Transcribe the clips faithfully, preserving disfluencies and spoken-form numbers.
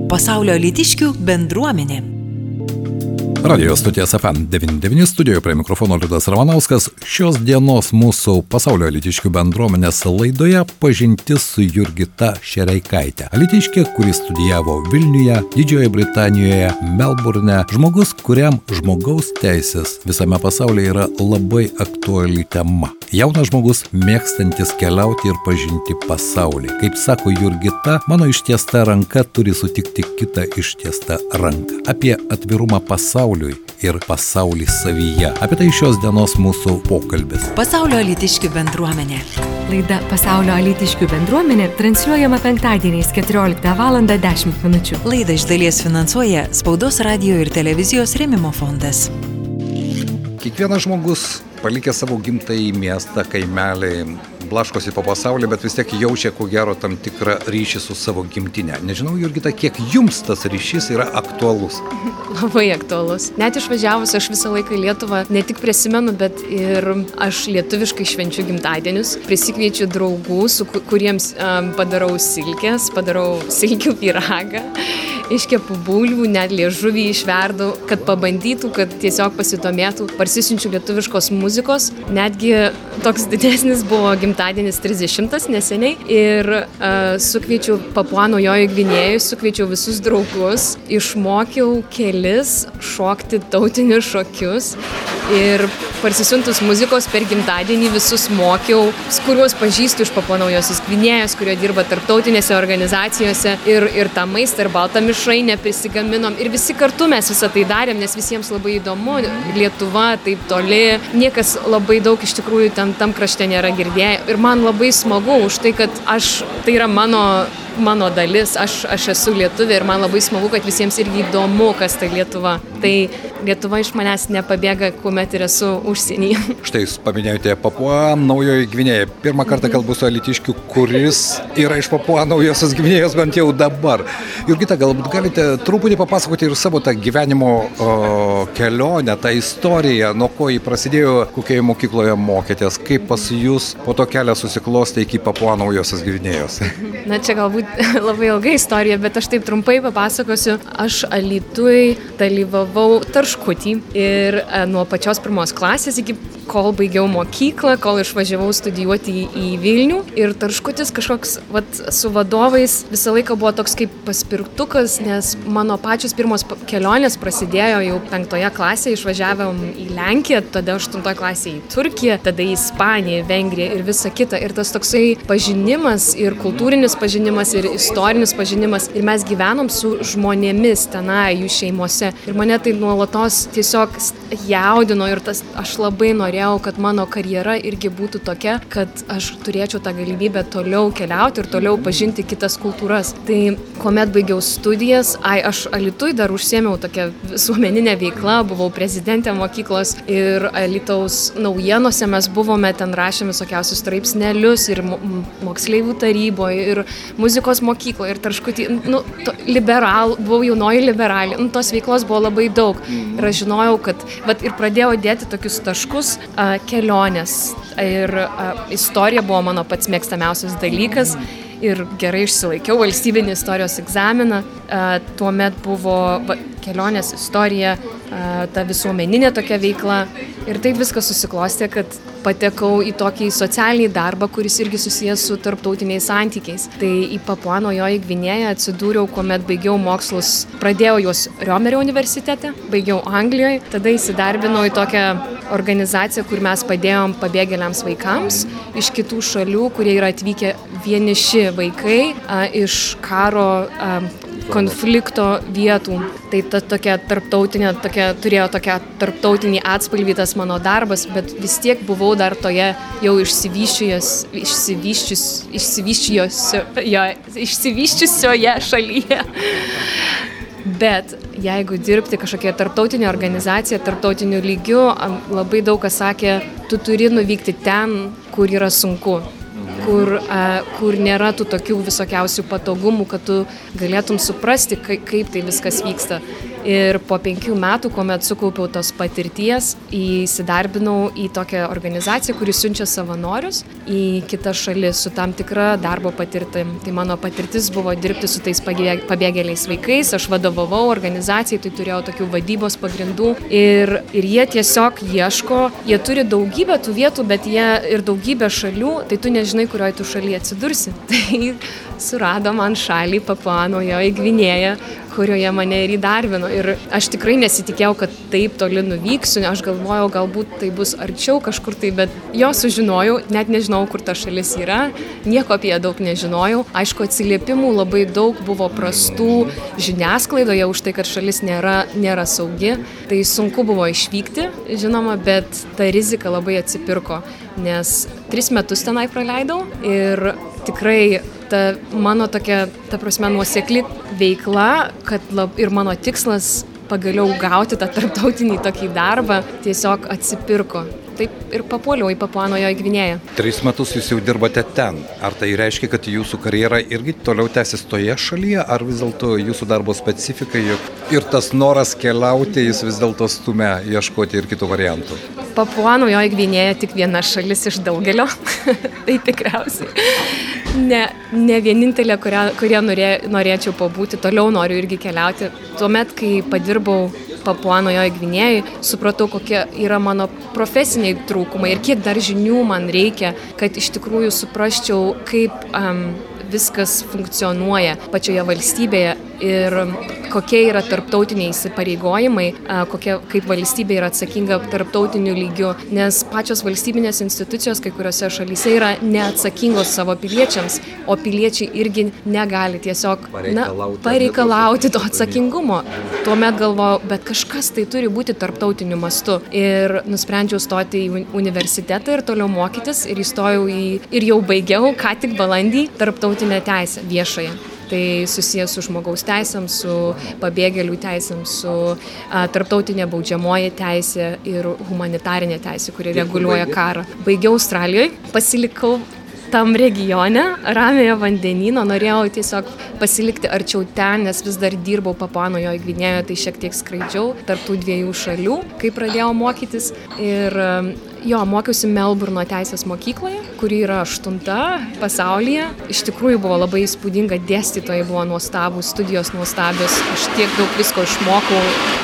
Pasaulio alytiškių bendruomenė. Radio stoties F M devyni devyni studijoje prie mikrofono Liudas Ramanauskas. Šios dienos mūsų Pasaulio alytiškių bendruomenės laidoje pažintis su Jurgita Šereikaite. Alytiškė, kuri studijavo Vilniuje, Didžiojoje Britanijoje, Melburne. Žmogus, kuriam žmogaus teisės visame pasaulyje yra labai aktuali tema. Jaunas žmogus, mėgstantis keliauti ir pažinti pasaulį. Kaip sako Jurgita, mano ištiesta ranka turi sutikti kitą ištiestą ranką. Apie atvirumą pasauliui ir pasaulį savyje. Apie tai šios dienos mūsų pokalbis. Pasaulio alytiškių bendruomenė. Laida Pasaulio alytiškių bendruomenė transliuojama penktadieniais keturioliktą valandą dešimt minučių. Laidą iš dalies finansuoja Spaudos radijo ir televizijos rėmimo fondas. Kiekvienas žmogus, palikęs savo gimtąjį miestą, kaimelį, blaškosi po pasaulį, bet vis tiek jaučia, ko gero, tam tikrą ryšį su savo gimtine. Nežinau, Jurgita, kiek jums tas ryšys yra aktualus? Labai aktualus. Net išvažiavus aš visą laiką į Lietuvą ne tik prisimenu, bet ir aš lietuviškai švenčiu gimtadienius. Prisikviečiu draugų, su kuriems um, padarau silkės, padarau silkių pyragą, iškepu bulvių, net liežuvį išverdu, kad pabandytų, kad tiesiog pasidomėtų. Parsisiunčiu lietuviškos muzikos. Netgi toks didesnis buvo gimtadienis trisdešimtas neseniai ir uh, sukviečiau Papua Naujojoje Gvinėjoje, sukviečiau visus draugus, išmokiau kelis šokti tautinius šokius ir parsisiuntus muzikos per gimtadienį visus mokiau, kuriuos pažįstu iš Papua Naujosios Gvinėjos, kurie dirba tarptautinėse organizacijose ir, ir tą maistą ir baltą mišrainę prisigaminom ir visi kartu mes visą tai darėm, nes visiems labai įdomu, Lietuva taip toli, niekas labai daug iš tikrųjų ten tam krašte nėra girdėję ir man labai smagu už tai, kad aš, tai yra mano mano dalis, aš, aš esu lietuvė ir man labai smagu, kad visiems irgi įdomu, kas tai Lietuva. Tai Lietuva iš manęs nepabėga, kuomet ir esu užsienyje. Štai jūs paminėjote Papua Naujojoje Gvinėjoje. Pirmą kartą kalbu su alytiškiu, kuris yra iš Papua Naujosios Gvinėjos bent jau dabar. Jurgita, galbūt galite truputį papasakoti ir savo tą gyvenimo o, kelionę, tą istoriją, nuo ko jį prasidėjo, kokioje mokykloje mokėtės, kaip pas jūs po to kelią susiklostė iki Papua Naujosios Gvinėjos. Na, čia galbūt labai ilga istorija, bet aš taip trumpai papasakosiu. Aš Alytuj dalyvavau Tarškutį ir nuo pačios pirmos klasės iki kol baigiau mokyklą, kol išvažiavau studijuoti į, į Vilnių. Ir Tarškutis kažkoks, vat, su vadovais visą laiką buvo toks kaip paspirtukas, nes mano pačios pirmos kelionės prasidėjo jau penktoje klasėje, išvažiavom į Lenkiją, tada aštuntoje klasėje į Turkiją, tada į Ispaniją, Vengriją ir visa kita. Ir tas toksai pažinimas ir kultūrinis pažinimas ir istorinis pažinimas. Ir mes gyvenom su žmonėmis tenai, jų šeimose. Ir mane tai nuolatos tiesiog jaudino ir tas, aš labai norėjau, kad mano karjera irgi būtų tokia, kad aš turėčiau tą galimybę toliau keliauti ir toliau pažinti kitas kultūras. Tai kuomet baigiau studijas, ai, aš Alytuj dar užsiėmiau tokią visuomeninę veiklą, buvau prezidentė mokyklos ir Alytaus naujienose mes buvome, ten rašėme visokiausius straipsnelius ir moksleivių taryboje ir muzikos mokykloje ir Tarškutį, nu, to, liberal, buvau jaunoji liberalė, nu, tos veiklos buvo labai daug ir aš žinojau, kad vat, ir pradėjau dėti tokius taškus, a, kelionės ir a, istorija buvo mano pats mėgstamiausias dalykas ir gerai išsilaikiau valstybinį istorijos egzaminą, a, tuomet buvo va, kelionės istorija, a, ta visuomeninė tokia veikla ir taip viskas susiklostė, kad patekau į tokį socialinį darbą, kuris irgi susijęs su tarptautiniais santykiais. Tai į Papua Naujojoje Gvinėją atsidūriau, kuomet baigiau mokslus, pradėjau juos Riomerio universitete, baigiau Anglijoje, tada įsidarbinau į tokią organizaciją, kur mes padėjom pabėgėliams vaikams iš kitų šalių, kurie yra atvykę vieniši vaikai a, iš karo a, konflikto vietų. Tai ta tokia tarptautinė, tokia, turėjo tokia tarptautinį atspalvį tas mano darbas, bet vis tiek buvau dar toje jau išsivyščius, išsivyščius, išsivyščiusioje, išsivyščiusioje šalyje. Bet jeigu dirbti kažkokia tarptautinė organizacija, tarptautiniu lygiu, labai daug kas sakė, tu turi nuvykti ten, kur yra sunku, kur, kur nėra tų tokių visokiausių patogumų, kad tu galėtum suprasti, kaip tai viskas vyksta. Ir po penkių metų, kuomet sukaupiau tos patirties, įsidarbinau į tokią organizaciją, kuri siunčia savanorius į kitą šalį su tam tikra darbo patirtim. Tai mano patirtis buvo dirbti su tais pabėgėliais vaikais, aš vadovavau organizacijai, tai turėjau tokių vadybos pagrindų ir, ir jie tiesiog ieško, jie turi daugybę tų vietų, bet jie ir daugybę šalių, tai tu nežinai, kurioje tu šalyje atsidursi. Tai surado man šalį Papua Naujoji Gvinėja, kurioje mane ir įdarbino. Ir aš tikrai nesitikėjau, kad taip toli nuvyksiu, aš galvojau, galbūt tai bus arčiau kažkur tai, bet jo sužinojau, net nežinau, kur ta šalis yra, nieko apie ją daug nežinojau. Aišku, atsiliepimų labai daug buvo prastų žiniasklaidoje už tai, kad šalis nėra, nėra saugi. Tai sunku buvo išvykti, žinoma, bet ta rizika labai atsipirko, nes tris metus tenai praleidau ir tikrai ta mano tokia, ta prasme, nuosekli veikla, kad lab, ir mano tikslas pagaliau gauti tą tarptautinį tokį darbą tiesiog atsipirko. Taip ir papuoliau į Papua Naujoji Gvinėja. Tris metus jūs jau dirbate ten. Ar tai reiškia, kad jūsų karjera irgi toliau tęsis toje šalyje, ar vis dėlto jūsų darbo specifika ir tas noras keliauti, jis vis dėlto stumia ieškoti ir kitų variantų? Papua Naujoji Gvinėja tik viena šalis iš daugelio. Tai tikriausiai. Ne, ne vienintelė, kurią, kurią norė, norėčiau pabūti, toliau noriu irgi keliauti. Tuomet, kai padirbau Papua Naujoji Gvinėjai, supratau, kokie yra mano profesiniai trūkumai ir kiek dar žinių man reikia, kad iš tikrųjų suprasčiau, kaip um, viskas funkcionuoja pačioje valstybėje ir kokie yra tarptautiniai įsipareigojimai, kokie, kaip valstybė yra atsakinga tarptautiniu lygiu, nes pačios valstybinės institucijos kai kuriuose šalyse yra neatsakingos savo piliečiams, o piliečiai irgi negali tiesiog na, pareikalauti to atsakingumo. Tuomet galvojau, bet kažkas tai turi būti tarptautiniu mastu ir nusprendžiau stoti į universitetą ir toliau mokytis ir įstojau į, ir jau baigiau, ką tik balandį, tarptautinę teisę viešąją. Tai susijęs su žmogaus teisėm, su pabėgėlių teisėm, su a, tarptautinė baudžiamoji teisė ir humanitarinė teisė, kuri reguliuoja karą. Baigiau Australijoje, pasilikau tam regione, Ramiojo vandenyno, norėjau tiesiog pasilikti arčiau ten, nes vis dar dirbau Papua Naujoji Gvinėjoje, tai šiek tiek skraidžiau tarp tų dviejų šalių, kai pradėjau mokytis. Ir jo, mokiausi Melburno teisės mokykloje, kuri yra aštunta pasaulyje. Iš tikrųjų buvo labai įspūdinga, dėstytojai buvo nuostabūs, studijos nuostabios, aš tiek daug visko išmokau.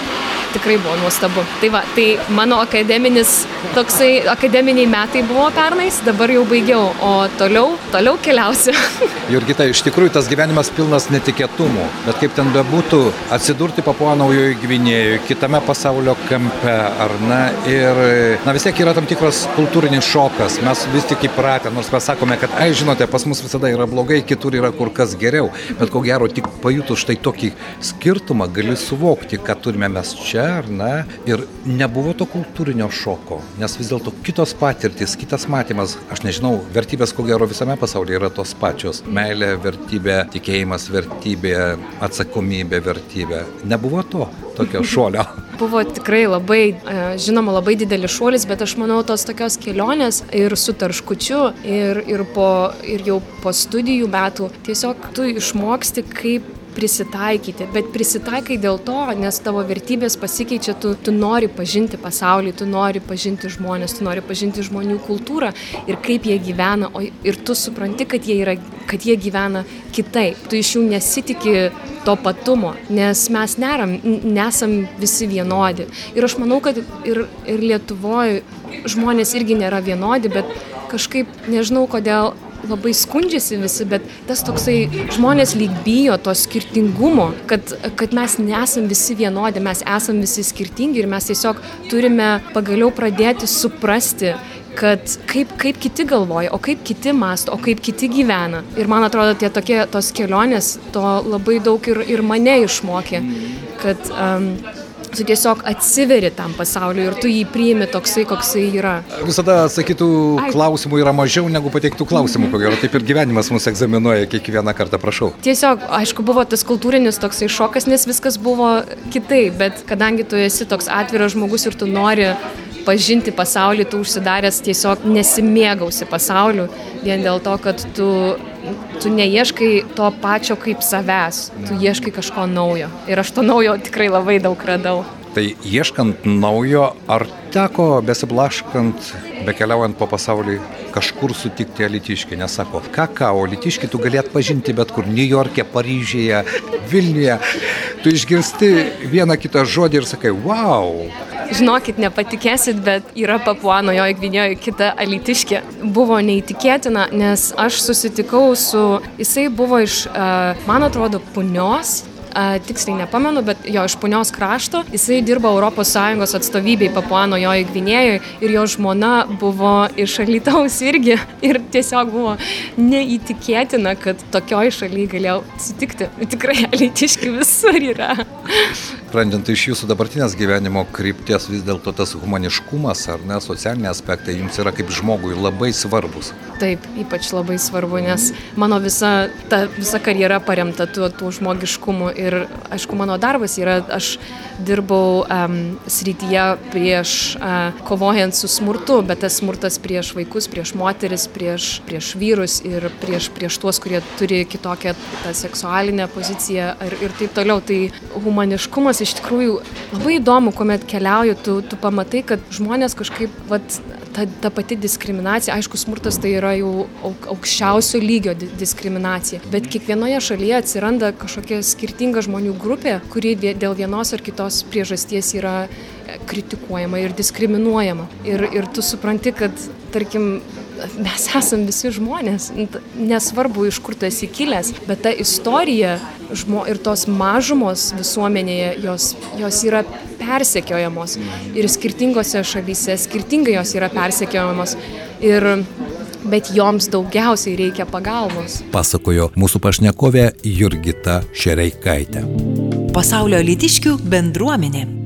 Tikrai buvo nuostabu. Tai va, tai mano akademinis, toksai, akademiniai metai buvo pernais, dabar jau baigiau, o toliau, toliau keliausiu. Jurgita, iš tikrųjų tas gyvenimas pilnas netikėtumų, bet kaip ten bebūtų, atsidurti Papua Naujoji Gvinėjoje, kitame pasaulio kampe, ar ne, ir na vis tiek yra tam tikras kultūrinis šokas, mes vis tik įpratę, nors mes sakome, kad, ai, žinote, pas mus visada yra blogai, kitur yra kur kas geriau, bet ko gero tik pajutus štai tokį skirtumą gali suvokti, kad turime mes čia, ar ne, ir nebuvo to kultūrinio šoko, nes vis dėlto kitos patirtys, kitas matymas, aš nežinau, vertybės ko gero visame pasaulyje yra tos pačios. Meilė, vertybė, tikėjimas, vertybė, atsakomybė, vertybė. Nebuvo to tokio šuolio. Buvo tikrai labai, žinoma, labai didelis šuolis, bet aš manau, tos tokios kelionės ir su Tarškučiu, ir, ir, po, ir jau po studijų metų, tiesiog tu išmoksti, kaip prisitaikyti, bet prisitaikai dėl to, nes tavo vertybės pasikeičia, tu, tu nori pažinti pasaulį, tu nori pažinti žmonės, tu nori pažinti žmonių kultūrą ir kaip jie gyvena, o, ir tu supranti, kad jie, yra, kad jie gyvena kitaip. Tu iš jų nesitiki to patumo, nes mes neram, nesam visi vienodi. Ir aš manau, kad ir, ir Lietuvoje žmonės irgi nėra vienodi, bet kažkaip nežinau, kodėl labai skundžiasi visi, bet tas toksai žmonės lyg bijo to skirtingumo, kad, kad mes nesam visi vienodi, mes esam visi skirtingi ir mes tiesiog turime pagaliau pradėti suprasti, kad kaip, kaip kiti galvoja, o kaip kiti mąsto, o kaip kiti gyvena. Ir man atrodo, tie tokie, tos kelionės, to labai daug ir, ir mane išmokė, kad um, tu tiesiog atsiveri tam pasauliu ir tu jį priimi toksai, koksai yra. Visada atsakytų klausimų yra mažiau negu pateiktų klausimų, ko gero, taip ir gyvenimas mus egzaminuoja kiekvieną kartą, prašau. Tiesiog, aišku, buvo tas kultūrinis toksai šokas, nes viskas buvo kitaip, bet kadangi tu esi toks atviras žmogus ir tu nori pažinti pasaulį, tu užsidaręs tiesiog nesimėgausi pasauliu, vien dėl to, kad tu, tu neieškai to pačio kaip savęs, tu ieškai kažko naujo. Ir aš to naujo tikrai labai daug radau. Tai ieškant naujo, ar teko besiblaškant, bekeliaujant po pasaulį, kažkur sutikti alytiškį? Nes sako, ką ką, o alytiškį tu gali atpažinti bet kur, Niujorke, Paryžiuje, Vilniuje. Tu išgirsti vieną kitą žodį ir sakai, wow. Žinokit, nepatikėsit, bet yra Papua Naujoji Gvinėjoje kita alytiškė. Buvo neįtikėtina, nes aš susitikau su, jisai buvo iš, man atrodo, Punios. Tiksliai nepamenu, bet jo iš Punios krašto. Jisai dirbo Europos Sąjungos atstovybėj Papua Naujoji Gvinėjoje ir jo žmona buvo iš Alytaus irgi. Ir tiesiog buvo neįtikėtina, kad tokioj šalyje galėjau sutikti. Tikrai alytiški visur yra. Sprendžiant iš jūsų dabartinės gyvenimo krypties, vis dėlto tas humaniškumas ar ne, socialiniai aspektai jums yra kaip žmogui labai svarbus. Taip, ypač labai svarbu, nes mano visa, ta visa karjera paremta tuo, tuo žmogiškumu ir, aišku, mano darbas yra, aš dirbau um, srityje prieš uh, kovojant su smurtu, bet tas smurtas prieš vaikus, prieš moteris, prieš, prieš vyrus ir prieš, prieš tuos, kurie turi kitokią tą seksualinę poziciją ir, ir taip toliau. Tai humaniškumas iš tikrųjų labai įdomu, kuomet keliauju, tu, tu pamatai, kad žmonės kažkaip, vat, ta, ta pati diskriminacija, aišku, smurtas tai yra jau aukščiausio lygio diskriminacija, bet kiekvienoje šalyje atsiranda kažkokia skirtinga žmonių grupė, kuri dėl vienos ar kitos priežasties yra kritikuojama ir diskriminuojama. Ir, ir tu supranti, kad, tarkim, mes esam visi žmonės, nesvarbu, iš kur tu esi kilęs, bet ta istorija žmo, ir tos mažumos visuomenėje, jos, jos yra persekiojamos ir skirtingose šalyse, skirtingai jos yra persekiojamos, ir, bet joms daugiausiai reikia pagalbos. Pasakojo mūsų pašnekovė Jurgita Šereikaitė. Pasaulio alytiškių bendruomenė.